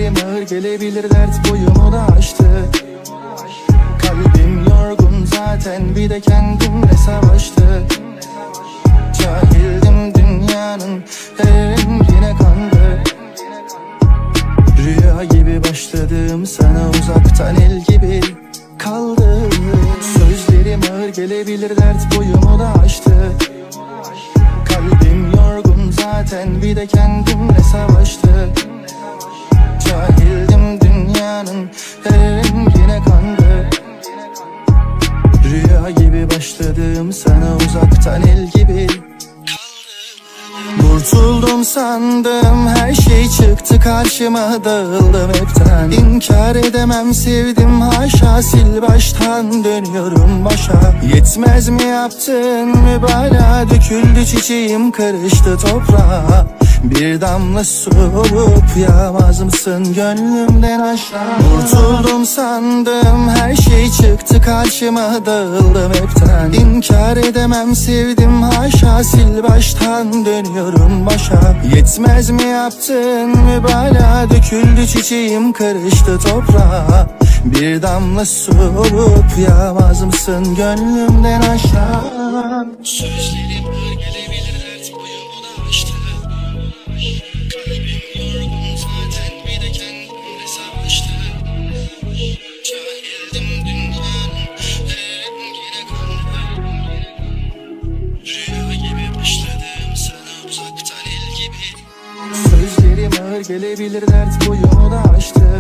Sözlerim ağır gelebilir, dert boyumu da aştı. Kalbim yorgun zaten, bir de kendimle savaştı. Cahildim dünyanın her rengine kandı. Rüya gibi başladım, sana uzaktan el gibi kaldı. Sözlerim ağır gelebilir, dert boyumu da aştı. Kalbim yorgun zaten, bir de kendimle savaştı. Cahildim dünyanın her rengine kandı. Rüya gibi başladım, sana uzaktan el gibi kurtuldum sandım, her şey çıktı karşıma, dağıldım hepten. İnkar edemem, sevdim haşa, sil baştan dönüyorum başa. Yetmez mi yaptın mübalağa, döküldü çiçeğim, karıştı toprağa. Bir damla su olup yağmaz mısın gönlümden aşağı? Kurtuldum sandım, her şey çıktı karşıma, dağıldım hepten. İnkar edemem, sevdim haşa, sil baştan dönüyorum başa. Yetmez mi yaptın mübalağa, döküldü çiçeğim, karıştı toprağa. Bir damla su olup yağmaz mısın gönlümden aşağı? Sözlerim ağır gelebilir, dert boyumu da aştı. Kalbim yorgun zaten, bir de kendimle savaştı. Cahildim dünyanın her rengine kandı. Rüya gibi başladım, sana uzaktan el gibi. Sözlerim ağır gelebilir, dert boyumu da aştı.